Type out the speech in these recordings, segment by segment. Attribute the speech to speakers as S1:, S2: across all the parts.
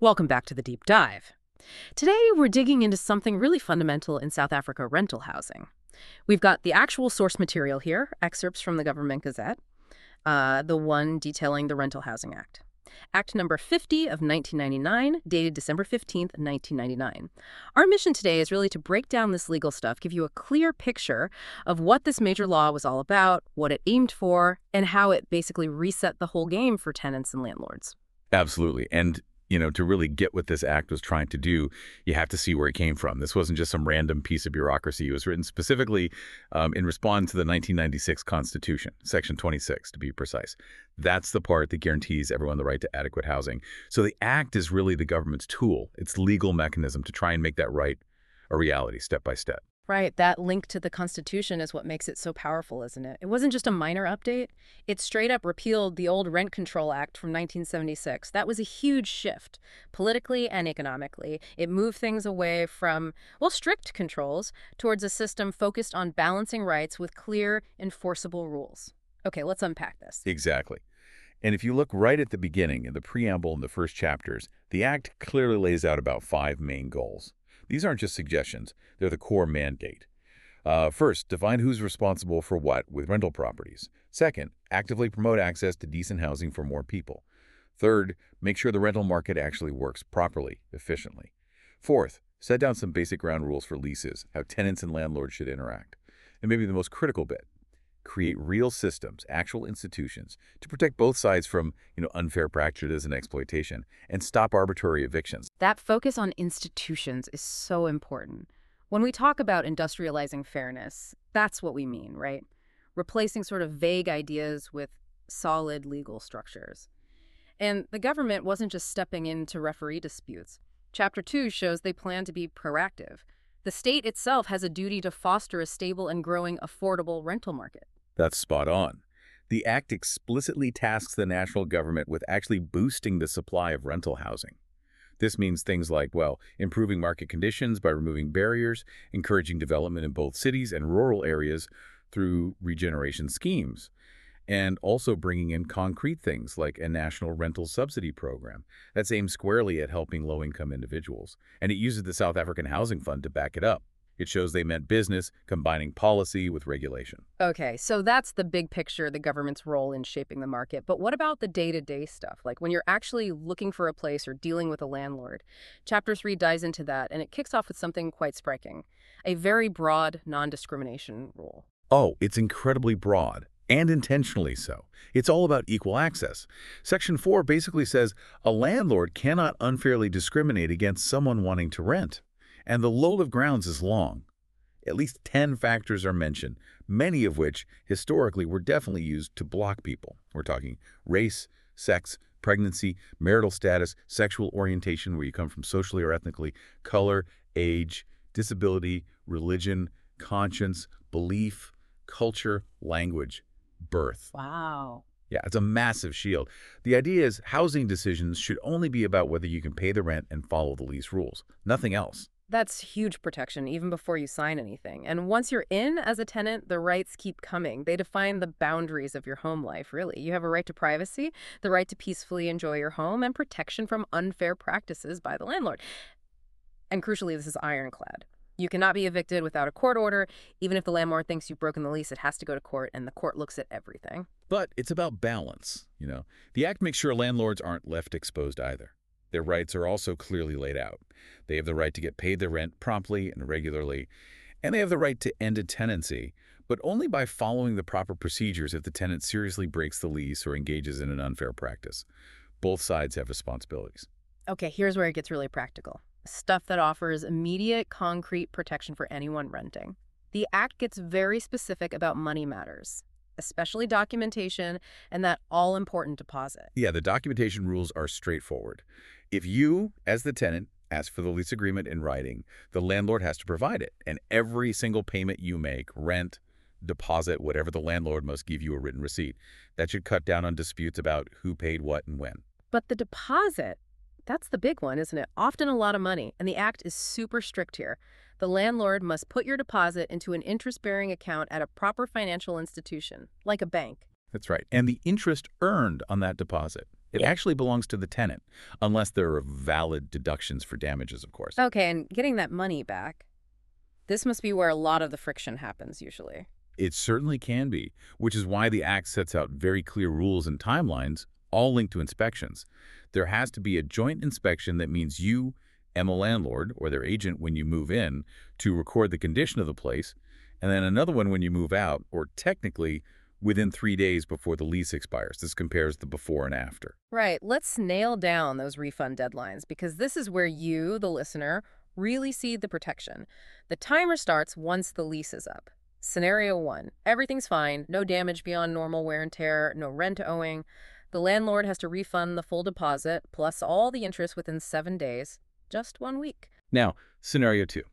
S1: Welcome back to the deep dive. Today, we're digging into something really fundamental in South Africa rental housing. We've got the actual source material here, excerpts from the Government Gazette, the one detailing the Rental Housing Act. Act number 50 of 1999, dated December 15th, 1999. Our mission today is really to break down this legal stuff, give you a clear picture of what this major law was all about, what it aimed for, and how it basically reset the whole game for tenants and landlords.
S2: Absolutely. And, to really get what this act was trying to do, you have to see where it came from. This wasn't just some random piece of bureaucracy. It was written specifically in response to the 1996 Constitution, Section 26, to be precise. That's the part that guarantees everyone the right to adequate housing. So the act is really the government's tool, its legal mechanism to try and make that right a reality step by step.
S1: Right, that link to the Constitution is what makes it so powerful, isn't it? It wasn't just a minor update. It straight up repealed the old Rent Control Act from 1976. That was a huge shift, politically and economically. It moved things away from, strict controls towards a system focused on balancing rights with clear, enforceable rules. Okay, let's unpack this.
S2: Exactly. And if you look right at the beginning, in the preamble in the first chapters, the act clearly lays out about 5 main goals. These aren't just suggestions, they're the core mandate. First, define who's responsible for what with rental properties. Second, actively promote access to decent housing for more people. Third, make sure the rental market actually works properly, efficiently. Fourth, set down some basic ground rules for leases, how tenants and landlords should interact. And maybe the most critical bit, create real systems, actual institutions, to protect both sides from, unfair practices and exploitation, and stop arbitrary evictions.
S1: That focus on institutions is so important. When we talk about industrializing fairness, that's what we mean, right? Replacing sort of vague ideas with solid legal structures. And the government wasn't just stepping in to referee disputes. Chapter 2 shows they plan to be proactive. The state itself has a duty to foster a stable and growing affordable rental market.
S2: That's spot on. The act explicitly tasks the national government with actually boosting the supply of rental housing. This means things like, improving market conditions by removing barriers, encouraging development in both cities and rural areas through regeneration schemes, and also bringing in concrete things like a national rental subsidy program that's aimed squarely at helping low-income individuals. And it uses the South African Housing Fund to back it up. It shows they meant business, combining policy with regulation.
S1: Okay, so that's the big picture, the government's role in shaping the market. But what about the day-to-day stuff? Like when you're actually looking for a place or dealing with a landlord? Chapter 3 dives into that, and it kicks off with something quite striking, a very broad non-discrimination rule.
S2: Oh, it's incredibly broad. And intentionally so. It's all about equal access. Section 4 basically says a landlord cannot unfairly discriminate against someone wanting to rent. And the load of grounds is long. At least 10 factors are mentioned, many of which historically were definitely used to block people. We're talking race, sex, pregnancy, marital status, sexual orientation, where you come from socially or ethnically, color, age, disability, religion, conscience, belief, culture, language, birth.
S1: Wow.
S2: Yeah, it's a massive shield. The idea is housing decisions should only be about whether you can pay the rent and follow the lease rules, nothing else.
S1: That's huge protection even before you sign anything. And once you're in as a tenant, the rights keep coming. They define the boundaries of your home life, really. You have a right to privacy, the right to peacefully enjoy your home, and protection from unfair practices by the landlord. And crucially, this is ironclad. You cannot be evicted without a court order. Even if the landlord thinks you've broken the lease, it has to go to court, and the court looks at everything.
S2: But it's about balance, The act makes sure landlords aren't left exposed either. Their rights are also clearly laid out. They have the right to get paid their rent promptly and regularly, and they have the right to end a tenancy, but only by following the proper procedures if the tenant seriously breaks the lease or engages in an unfair practice. Both sides have responsibilities.
S1: Okay, here's where it gets really practical. Stuff that offers immediate, concrete protection for anyone renting. The act gets very specific about money matters, especially documentation and that all-important deposit.
S2: Yeah, the documentation rules are straightforward. If you, as the tenant, ask for the lease agreement in writing, the landlord has to provide it. And every single payment you make, rent, deposit, whatever, the landlord must give you a written receipt. That should cut down on disputes about who paid what and when.
S1: But the deposit, that's the big one, isn't it? Often a lot of money, and the act is super strict here. The landlord must put your deposit into an interest-bearing account at a proper financial institution, like a bank.
S2: That's right. And the interest earned on that deposit, It actually belongs to the tenant, unless there are valid deductions for damages, of course.
S1: Okay, and getting that money back, this must be where a lot of the friction happens usually.
S2: It certainly can be, which is why the Act sets out very clear rules and timelines, all linked to inspections. There has to be a joint inspection that means you and the landlord or their agent when you move in to record the condition of the place, and then another one when you move out, or technically within 3 days before the lease expires. This compares the before and after.
S1: Right, let's nail down those refund deadlines because this is where you, the listener, really see the protection. The timer starts once the lease is up. Scenario 1, everything's fine, no damage beyond normal wear and tear, no rent owing. The landlord has to refund the full deposit plus all the interest within 7 days, just 1 week.
S2: Now, scenario 2.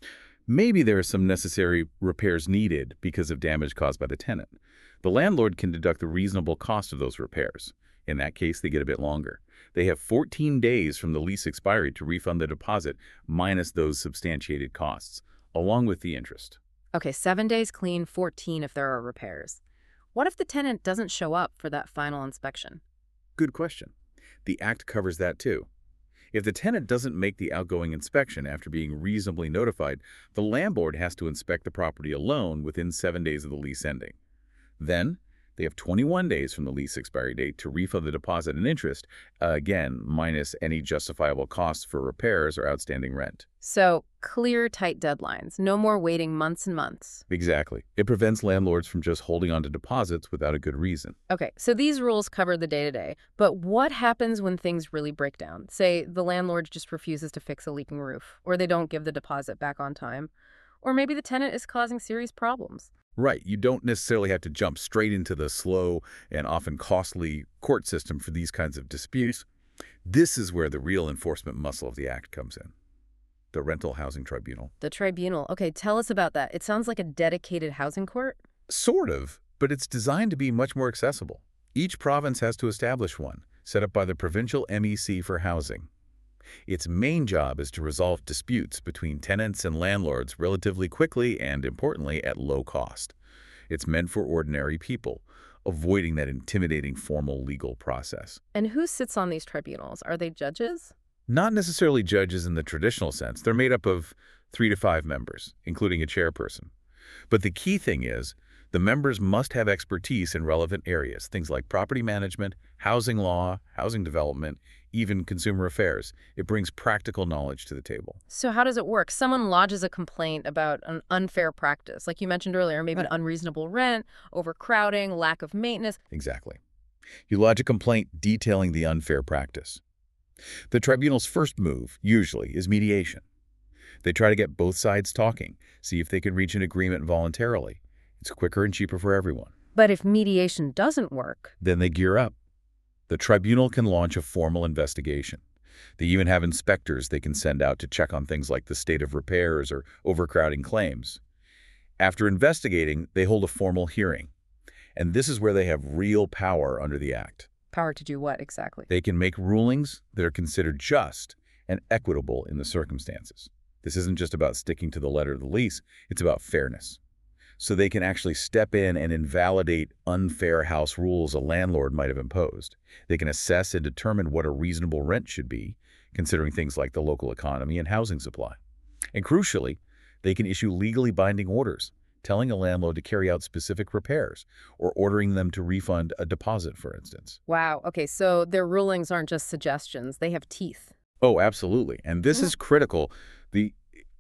S2: Maybe there are some necessary repairs needed because of damage caused by the tenant. The landlord can deduct the reasonable cost of those repairs. In that case, they get a bit longer. They have 14 days from the lease expiry to refund the deposit minus those substantiated costs, along with the interest.
S1: Okay, 7 days clean, 14 if there are repairs. What if the tenant doesn't show up for that final inspection?
S2: Good question. The Act covers that too. If the tenant doesn't make the outgoing inspection after being reasonably notified, the landlord has to inspect the property alone within 7 days of the lease ending. Then, they have 21 days from the lease expiry date to refund the deposit and interest, again, minus any justifiable costs for repairs or outstanding rent.
S1: So, clear, tight deadlines. No more waiting months and months.
S2: Exactly. It prevents landlords from just holding on to deposits without a good reason.
S1: Okay, so these rules cover the day-to-day. But what happens when things really break down? Say the landlord just refuses to fix a leaking roof, or they don't give the deposit back on time, or maybe the tenant is causing serious problems.
S2: Right. You don't necessarily have to jump straight into the slow and often costly court system for these kinds of disputes. This is where the real enforcement muscle of the Act comes in. The Rental Housing Tribunal.
S1: The tribunal. Okay, tell us about that. It sounds like a dedicated housing court.
S2: Sort of, but it's designed to be much more accessible. Each province has to establish one, set up by the provincial MEC for housing. Its main job is to resolve disputes between tenants and landlords relatively quickly and, importantly, at low cost. It's meant for ordinary people, avoiding that intimidating formal legal process.
S1: And who sits on these tribunals? Are they judges?
S2: Not necessarily judges in the traditional sense. They're made up of 3 to 5 members, including a chairperson. But the key thing is, the members must have expertise in relevant areas, things like property management, housing law, housing development, even consumer affairs. It brings practical knowledge to the table.
S1: So how does it work? Someone lodges a complaint about an unfair practice, like you mentioned earlier, maybe unreasonable rent, overcrowding, lack of maintenance.
S2: Exactly. You lodge a complaint detailing the unfair practice. The tribunal's first move, usually, is mediation. They try to get both sides talking, see if they can reach an agreement voluntarily. It's quicker and cheaper for everyone.
S1: But if mediation doesn't work,
S2: Then they gear up. The tribunal can launch a formal investigation. They even have inspectors they can send out to check on things like the state of repairs or overcrowding claims. After investigating, they hold a formal hearing. And this is where they have real power under the Act.
S1: power to do what exactly?
S2: They can make rulings that are considered just and equitable in the circumstances. This isn't just about sticking to the letter of the lease, it's about fairness. So they can actually step in and invalidate unfair house rules a landlord might have imposed. They can assess and determine what a reasonable rent should be, considering things like the local economy and housing supply. And crucially, they can issue legally binding orders, telling a landlord to carry out specific repairs or ordering them to refund a deposit, for instance.
S1: Wow. Okay, so their rulings aren't just suggestions. They have teeth.
S2: Oh, absolutely. And this is critical. The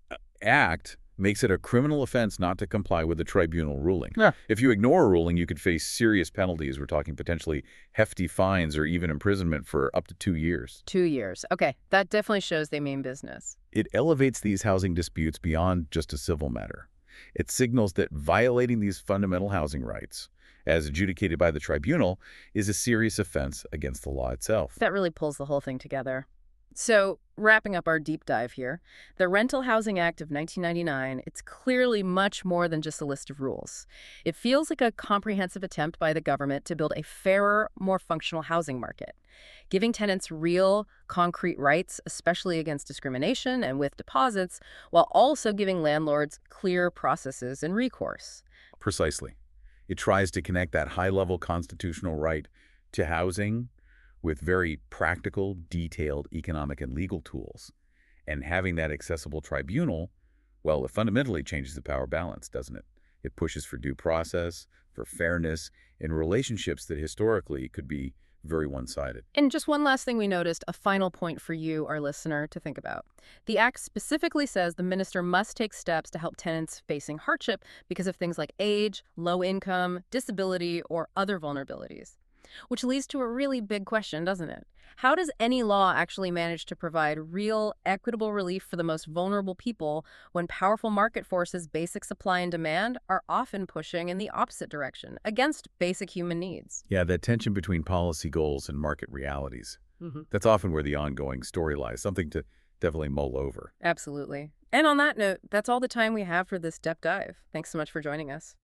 S2: Act makes it a criminal offense not to comply with the tribunal ruling.
S3: Yeah.
S2: If you ignore a ruling, you could face serious penalties. We're talking potentially hefty fines or even imprisonment for up to 2 years.
S1: 2 years. Okay, that definitely shows they mean business.
S2: It elevates these housing disputes beyond just a civil matter. It signals that violating these fundamental housing rights, as adjudicated by the tribunal, is a serious offense against the law itself.
S1: That really pulls the whole thing together. So, wrapping up our deep dive here, the Rental Housing Act of 1999, it's clearly much more than just a list of rules. It feels like a comprehensive attempt by the government to build a fairer, more functional housing market, giving tenants real, concrete rights, especially against discrimination and with deposits, while also giving landlords clear processes and recourse.
S2: Precisely. It tries to connect that high-level constitutional right to housing with very practical, detailed economic and legal tools. And having that accessible tribunal, well, it fundamentally changes the power balance, doesn't it? It pushes for due process, for fairness, in relationships that historically could be very one-sided.
S1: And just one last thing we noticed, a final point for you, our listener, to think about. The Act specifically says the minister must take steps to help tenants facing hardship because of things like age, low income, disability, or other vulnerabilities. Which leads to a really big question, doesn't it? How does any law actually manage to provide real, equitable relief for the most vulnerable people when powerful market forces, basic supply and demand, are often pushing in the opposite direction, against basic human needs?
S2: Yeah, that tension between policy goals and market realities.
S1: Hmm.
S2: That's often where the ongoing story lies, something to definitely mull over.
S1: Absolutely. And on that note, that's all the time we have for this depth dive. Thanks so much for joining us.